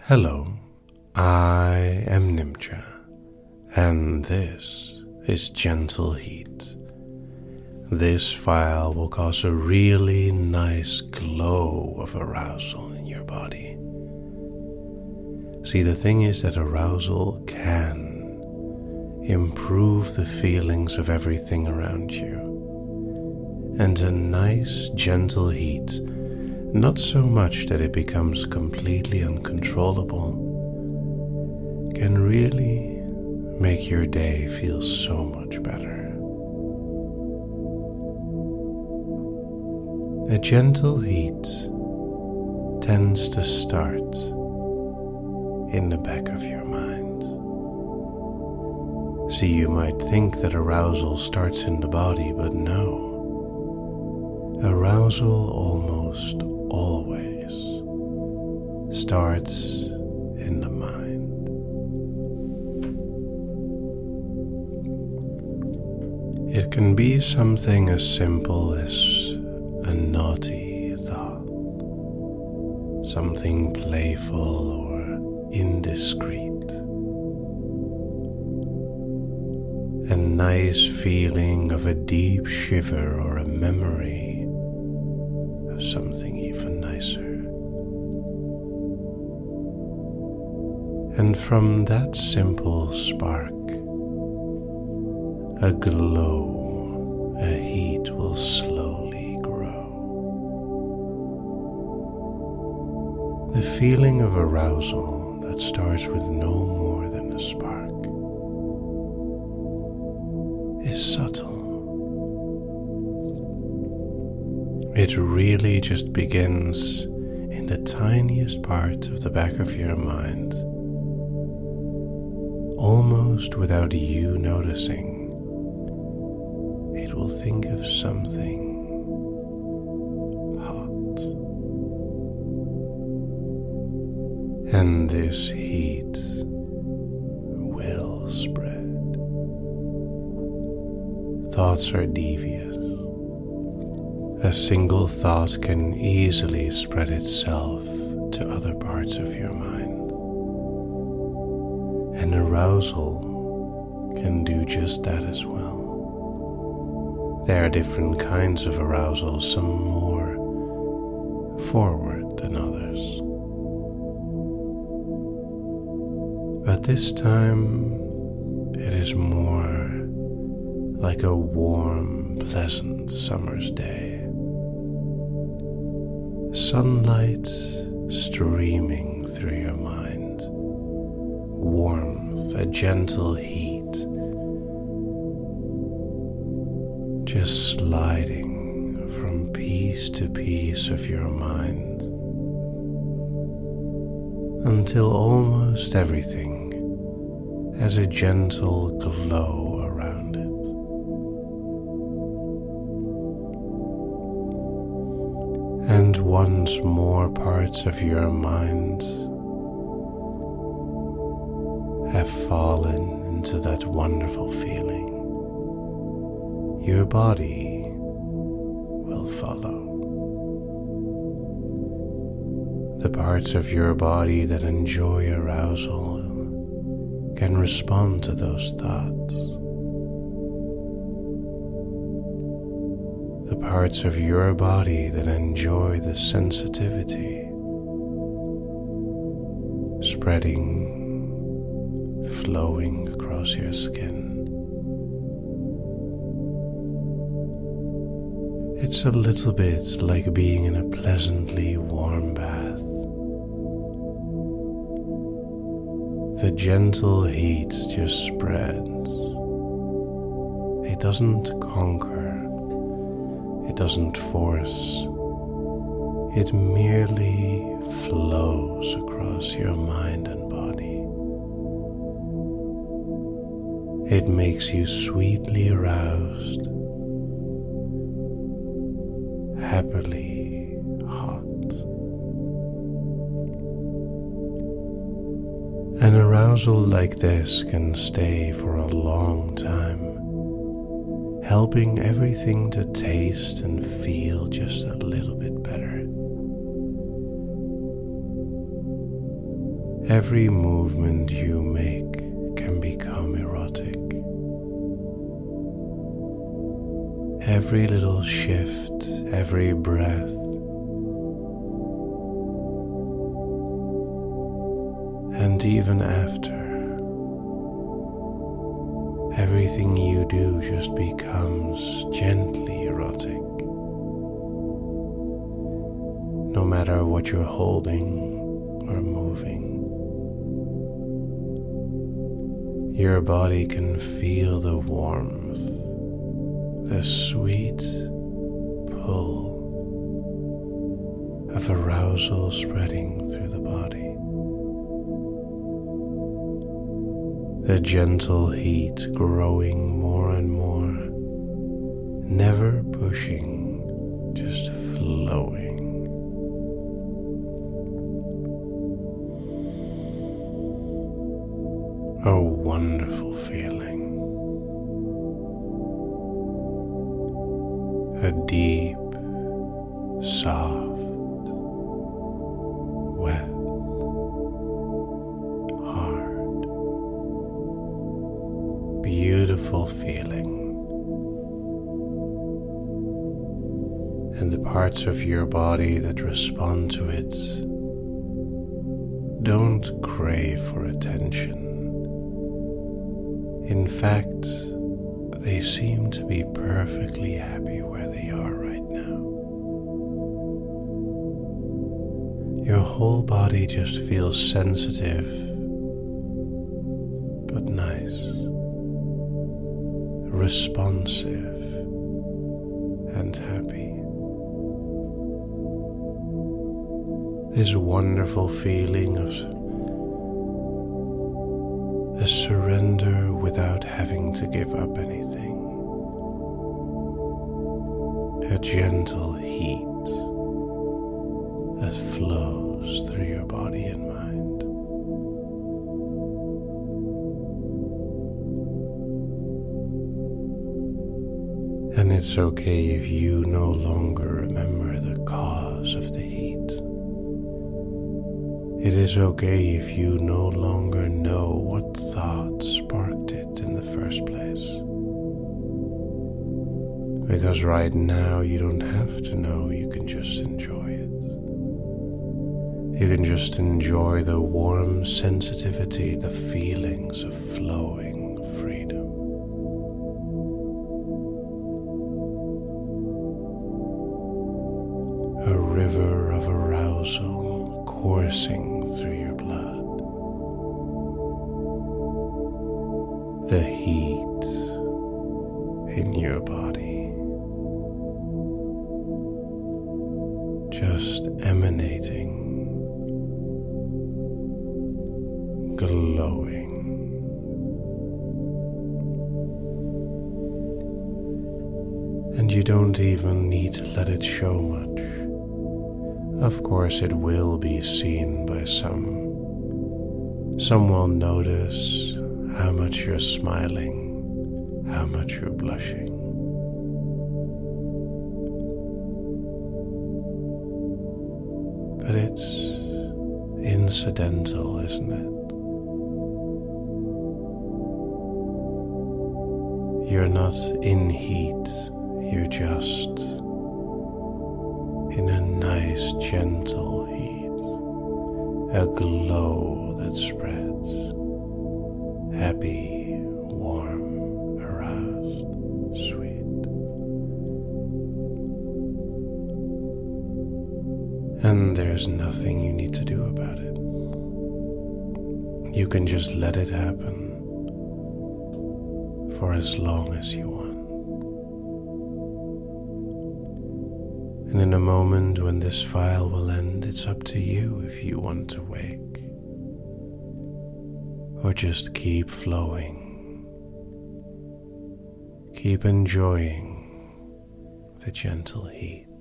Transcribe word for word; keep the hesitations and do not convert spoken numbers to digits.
Hello, I am Nimcha, and this is Gentle Heat. This file will cause a really nice glow of arousal in your body. See, the thing is that arousal can improve the feelings of everything around you. And a nice, gentle heat, not so much that it becomes completely uncontrollable, can really make your day feel so much better. A gentle heat tends to start in the back of your mind. See, you might think that arousal starts in the body, but no. Arousal almost always starts in the mind. It can be something as simple as a naughty thought, something playful or indiscreet, a nice feeling of a deep shiver or a memory of something even nicer. And from that simple spark, a glow, a heat will slowly grow. The feeling of arousal that starts with no more than a spark is subtle. It really just begins in the tiniest part of the back of your mind, almost without you noticing. It will think of something hot. And this heat will spread. Thoughts are devious. A single thought can easily spread itself to other parts of your mind. And arousal can do just that as well. There are different kinds of arousal, some more forward than others. But this time it is more like a warm, pleasant summer's day. Sunlight streaming through your mind, warmth, a gentle heat, just sliding from piece to piece of your mind until almost everything has a gentle glow around it. And once more parts of your mind have fallen into that wonderful feeling, your body will follow. The parts of your body that enjoy arousal can respond to those thoughts. The parts of your body that enjoy the sensitivity, spreading, flowing across your skin. It's a little bit like being in a pleasantly warm bath. The gentle heat just spreads. It doesn't conquer. It doesn't force. It merely flows across your mind and body. It makes you sweetly aroused, happily hot. An arousal like this can stay for a long time, helping everything to taste and feel just a little bit better. Every movement you make can become erotic. Every little shift, every breath, and even after, everything you do just becomes gently erotic. No matter what you're holding or moving, your body can feel the warmth, the sweet pull of arousal spreading through the body. The gentle heat growing more and more, never pushing, just flowing. A wonderful feeling. A deep, soft, wet, hard, beautiful feeling. And the parts of your body that respond to it don't crave for attention. In fact, they seem to be perfectly happy where they are right now. Your whole body just feels sensitive, but nice, responsive, and happy. This wonderful feeling of a surrender without having to give up anything. A gentle heat that flows through your body and mind. And it's okay if you no longer remember the cause of the heat. It is okay if you no longer know what thought sparked it in the first place. Because right now you don't have to know, you can just enjoy it. You can just enjoy the warm sensitivity, the feelings of flowing freedom. A river of arousal coursing through your blood. The heat in your body just emanating, glowing. And you don't even need to let it show much. Of course, it will be seen by some. Some will notice how much you're smiling, how much you're blushing. But it's incidental, isn't it? You're not in heat, you're just in a nice, gentle heat, a glow that spreads, happy, warm, aroused, sweet. And there's nothing you need to do about it. You can just let it happen for as long as you want. And in a moment when this file will end, it's up to you if you want to wake or just keep flowing. Keep enjoying the gentle heat.